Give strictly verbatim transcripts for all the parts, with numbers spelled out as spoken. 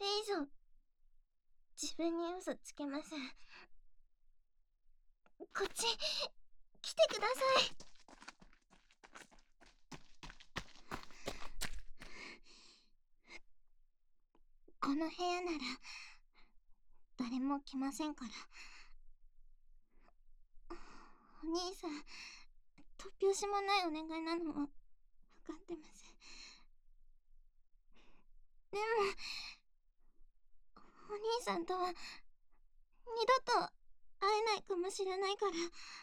れ以上自分に嘘つけません。こっち来てください。この部屋なら誰も来ませんから。お兄さん、突拍子もないお願いなのは分かってます。でもお兄さんとは二度と会えないかもしれないから。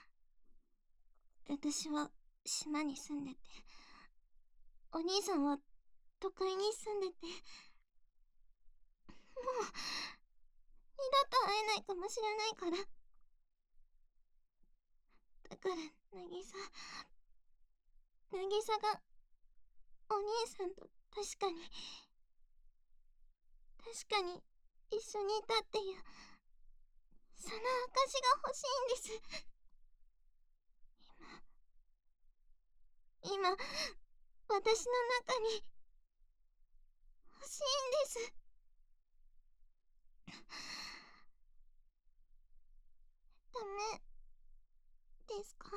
私は島に住んでて、お兄さんは都会に住んでて、もう二度と会えないかもしれないから。だから渚渚がお兄さんと確かに確かに一緒にいたっていうその証が欲しいんです。今今私の中に欲しいんです。ダメですか？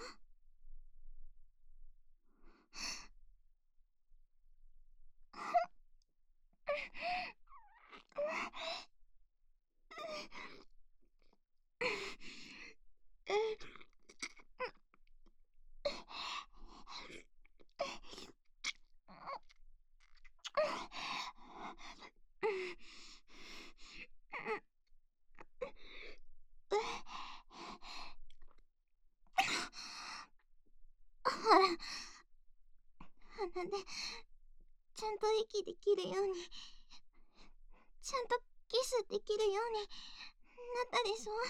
ほら、鼻でちゃんと息できるように、ちゃんとキスできるようになったでしょ？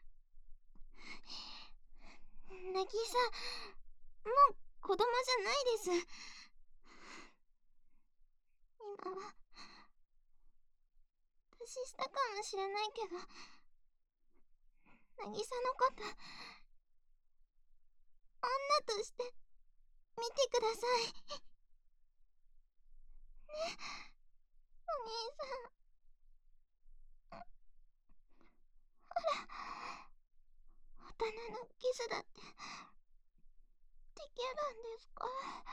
渚、もう子供じゃないです。今は年下かもしれないけど、渚のこと女として見てください。ね、お兄さん。ほら、大人のキスだってできるんですか？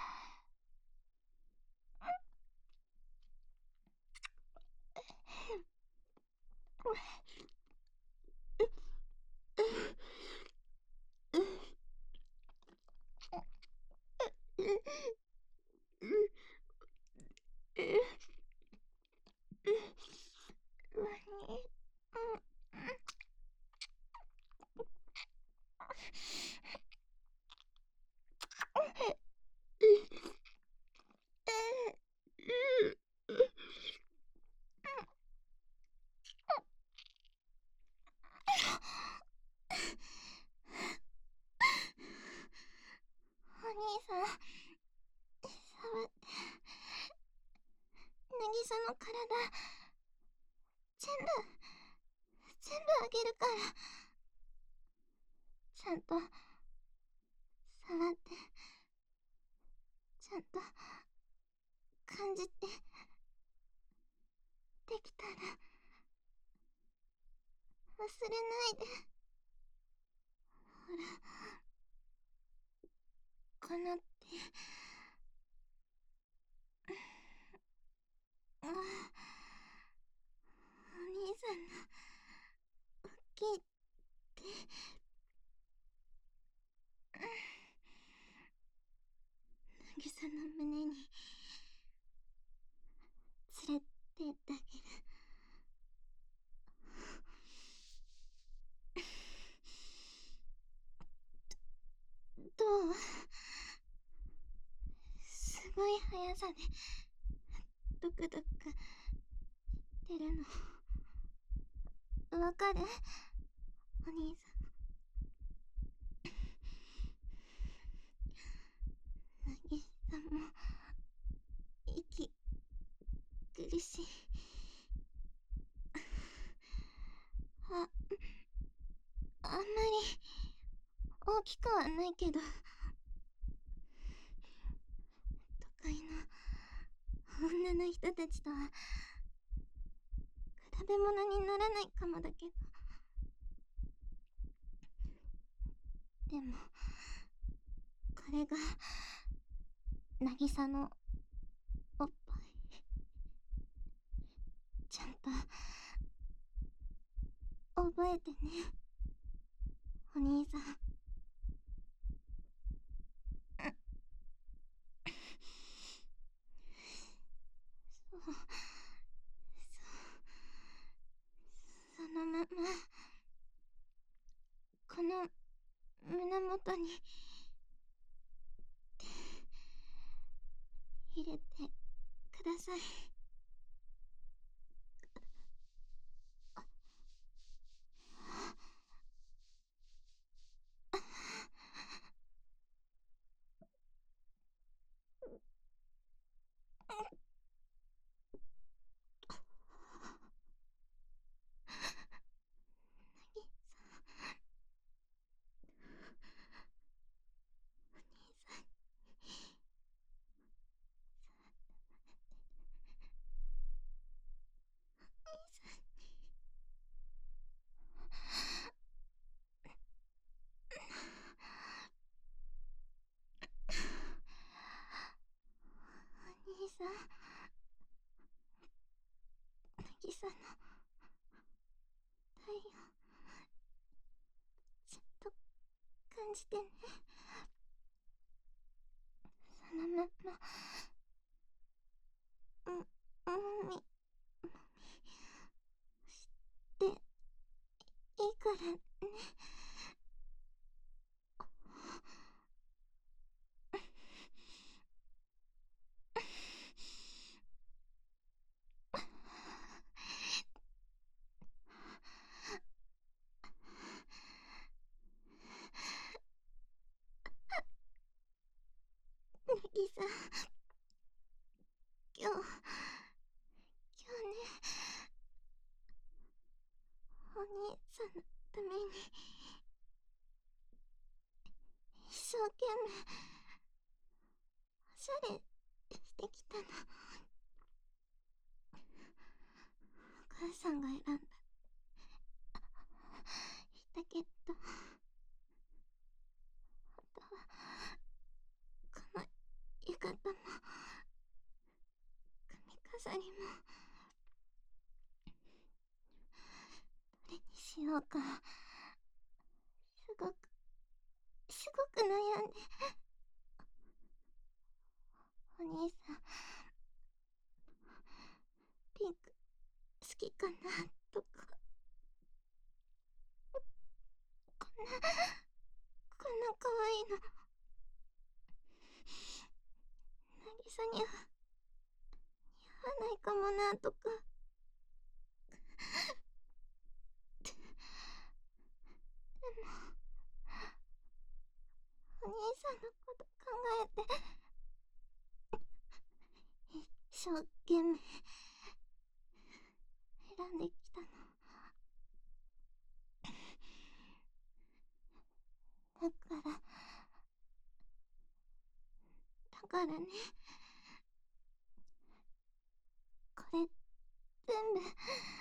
お兄さん、触って。渚の体、全部、全部あげるから。ちゃんと、触って、ちゃんと、感じて、できたら、忘れないで。ほら、この手、あ、お兄さんの大きい手、渚の胸に連れてってあげる。どう？すごい速さでドクドク出るのわかる？お兄さん。渚も息苦しい。あ、あんまり大きくはないけど、都会の女の人たちとは食べ物にならないかもだけど。でも、これが、渚のおっぱい。ちゃんと、覚えてね、お兄さん。そう、そう、そのまま、この胸元に、入れてください。お兄さん、渚の太陽、ちゃんと感じてね。そのまま、うん、もみ、もみ、していいからね。ネギさん、今日、今日ね、お兄さんのために、一生懸命、おしゃれしてきたの。お母さんが選んだって言ったけど、あとは、この浴衣も、髪飾りも、どれにしようか、すごく、すごく悩んで。お兄さん、ピンク、好きかな、とか。こんな、こんな可愛いの、渚には、似合わないかもな、とか。でも、お兄さんのこと考えて、一生懸命、選んできたの。だから、だからね、これ、全部、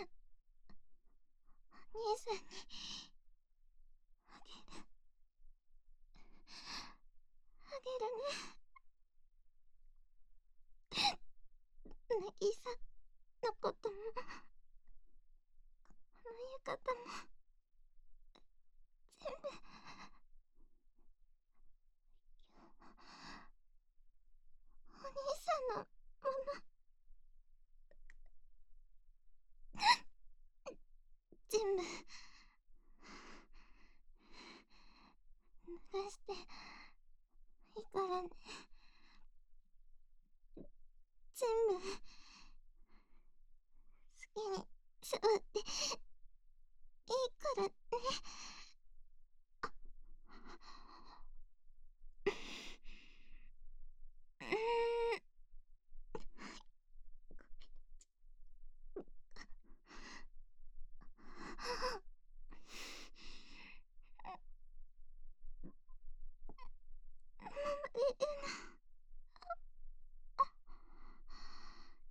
お兄さんに、あげる。あげるね。渚のことも、この浴衣も、全部、お兄さんのもの、全部、脱がして、いいからね。全部、好きに触っていいからね。うーん。ママリルナ。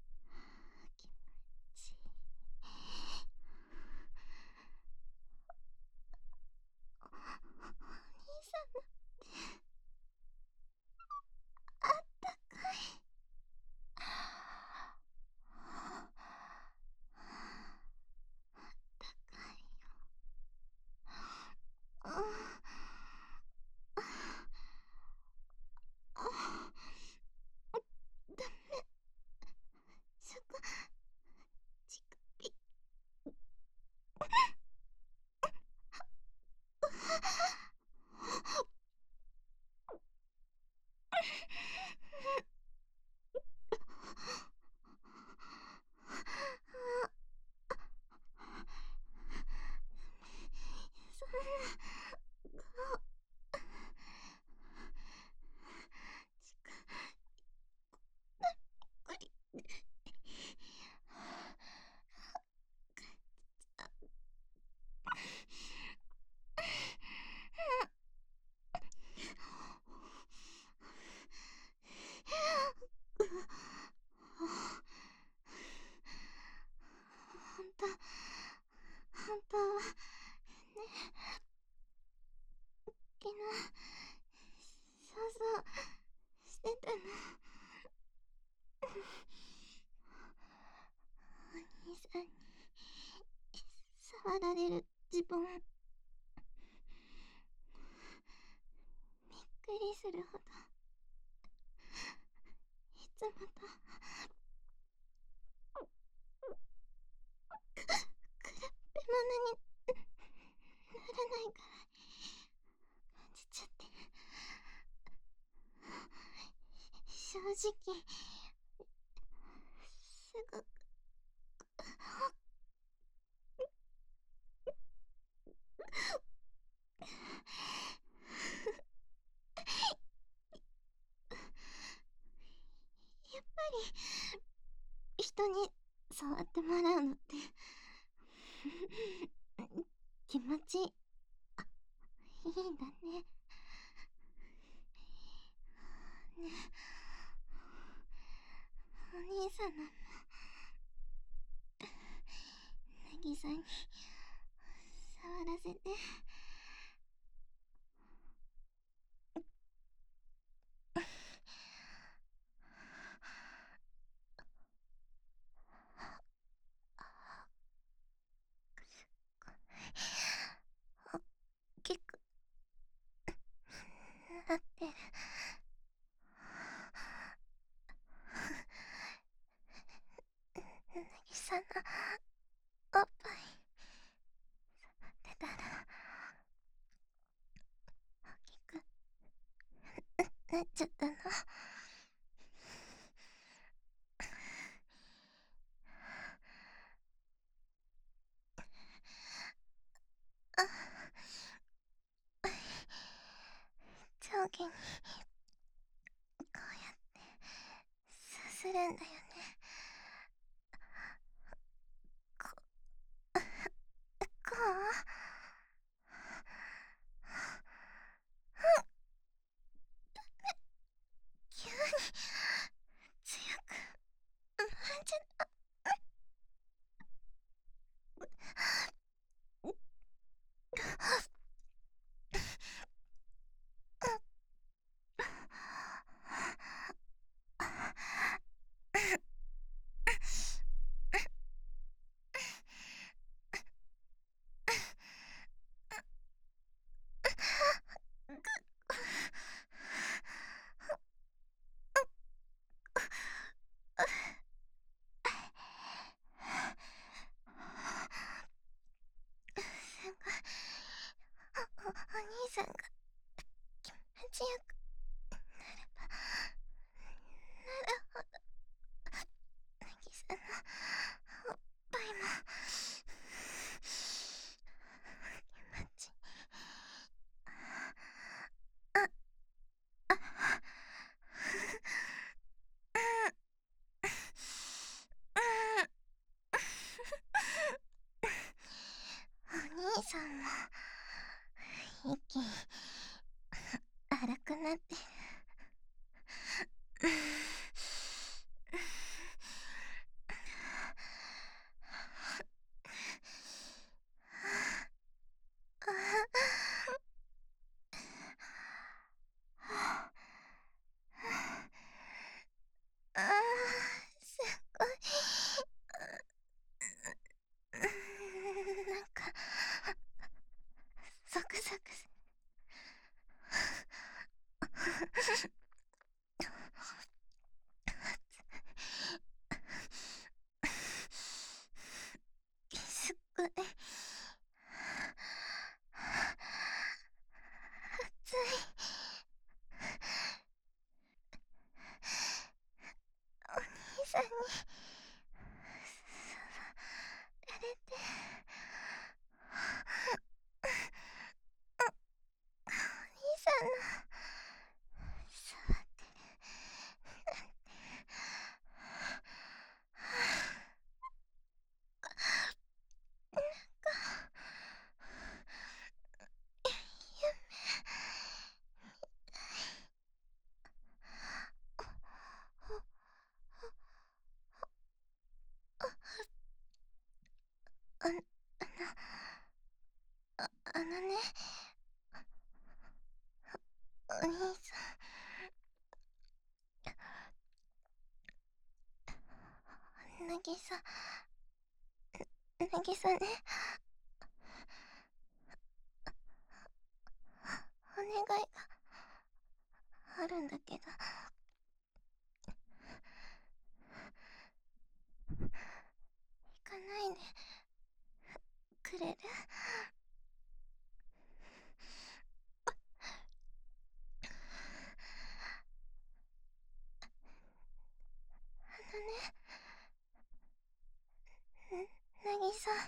さんに触られる自分、びっくりするほどいつもと比べ物にならないから感じちゃって、正直すごくやっぱり人に触ってもらうのって気持ちいいんだね。ね、お兄さんのもなぎさんに触らせて。大きくなってる。なぎさんのおっぱい触ってたら大きくなっちゃったの。あ、上下にこうやってさするんだよね。ここう急に強く回んじゃったすごい。お、お兄さんが気持ちよくなればなるほど、なぎさんのおっぱいも気持ちいい。あ、あ、お兄さんも息荒くなってる。あー、すごい。なんかゾクゾクすすっごい熱い。お兄さんに触られて、お兄さんの触ってるなんて、なんか夢あ、あの、あ、あのね、お兄さん、なぎさなぎさね、お願いがあるんだけど、行かないでくれる？あのね、なぎさ、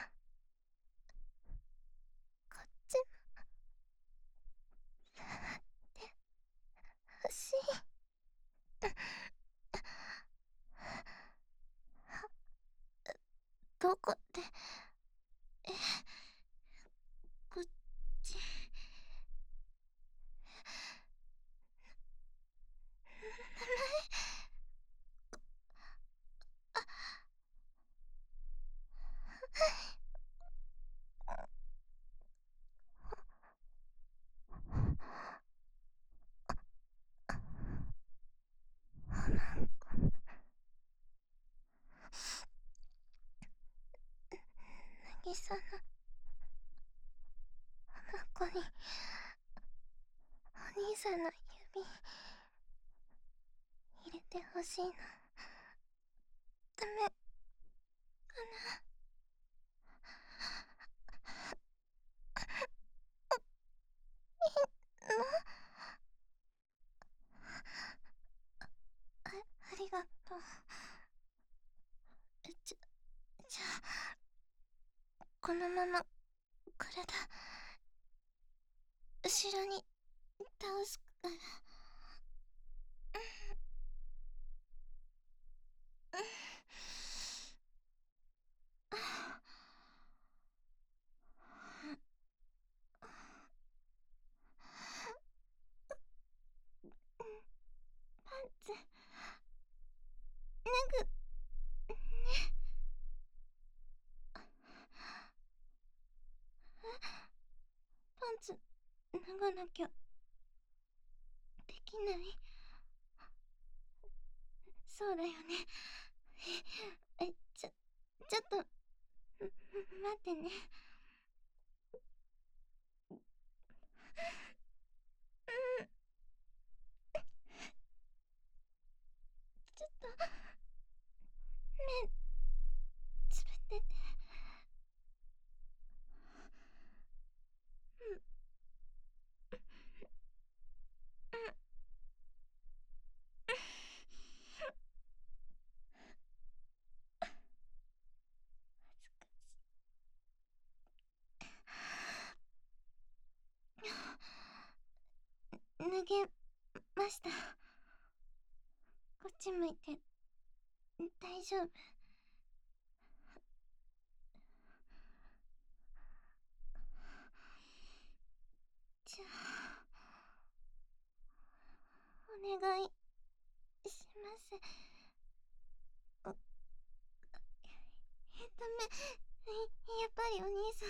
こっちで欲しい。どこって、え、こっち、なぎさの、ここに、お兄さんの指、入れてほしいの。ダメかな？のあ、ありがとう。じゃ、じゃあ、このまま、体、後ろに倒すから。うん。パンツ、脱ぐ、ね。パンツ、脱がなきゃ、できない。そうだよね。え、ちょ、ちょっと、待ってね。うん。ちょっと、目、つぶってて。うん。うん。恥ずかしい。脱げました。こっち向いて、大丈夫？じゃあ、お願いします。お、え、ダメ。やっぱりお兄さん、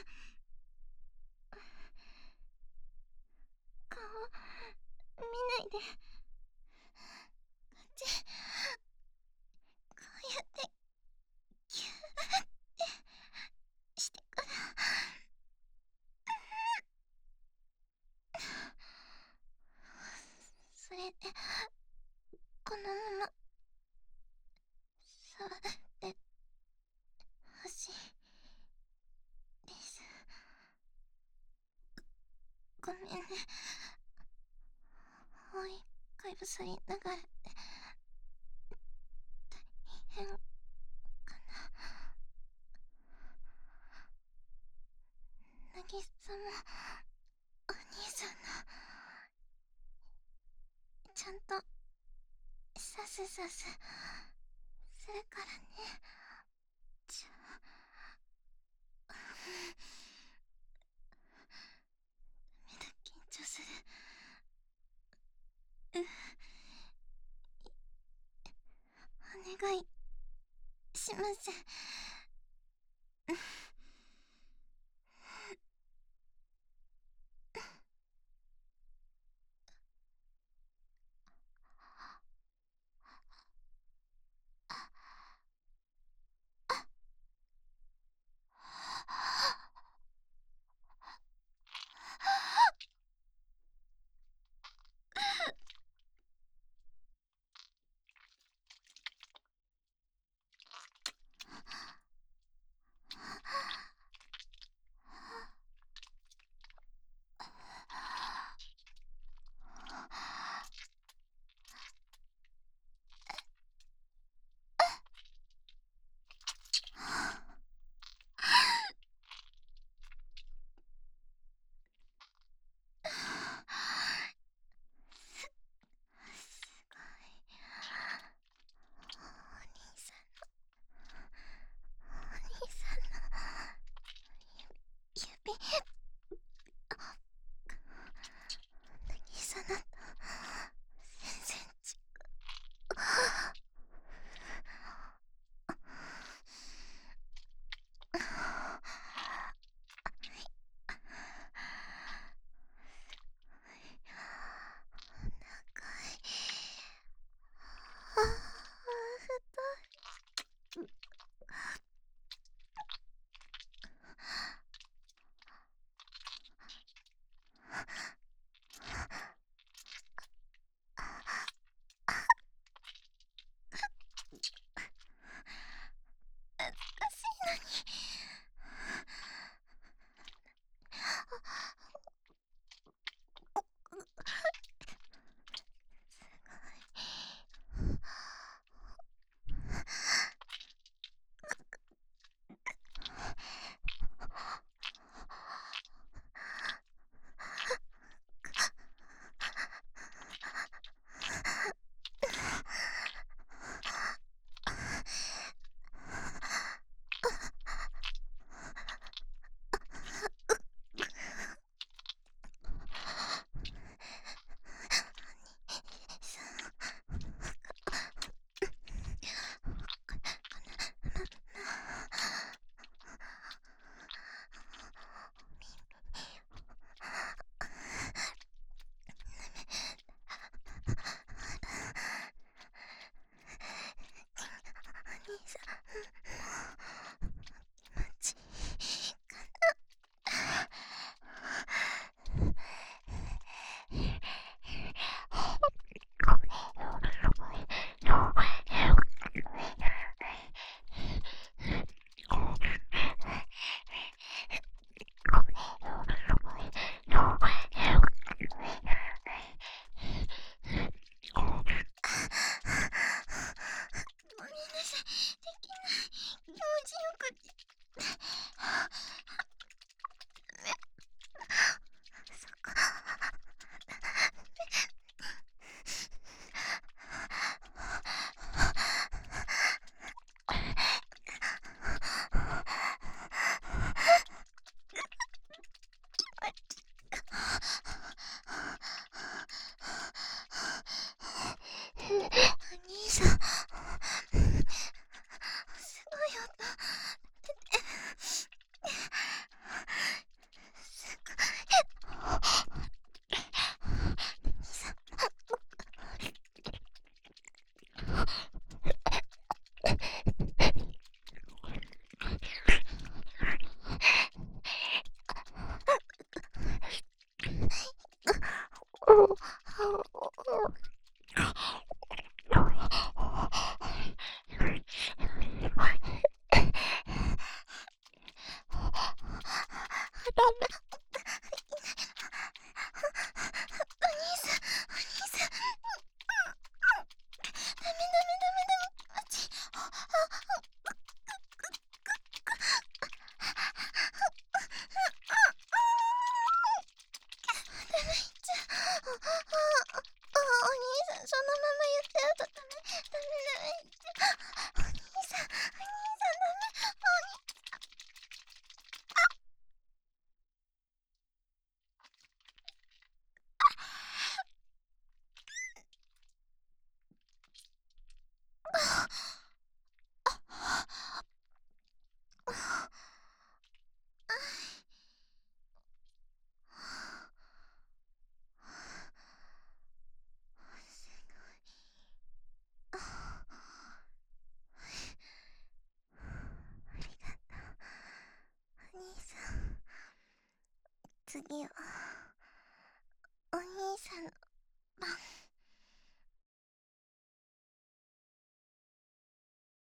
顔、見ないで。こっち、こうやって、キューってしてから。それで、このまま、触ってほしいです。ごめんね。覆いかぶさりながらで、大変かな。なぎさも、お兄さんの、ちゃんと、さすさす、するからね。じゃあ、ダメだ、緊張する。う、お願いします。 できない。気持ちよくて。そっか。お兄さん、すごい音出て、すごい。兄さん、ダメ。お兄さん、お兄さん。ダメダメダメダメ。あっち。あ、あ、ダメ言っちゃう。あ、あ、あ、お兄さん、そのまま言っちゃうとダメ。ダメダメ言っちゃう。お兄さん、お兄さん、ダメ。お兄お兄さん、次は、お兄さんの番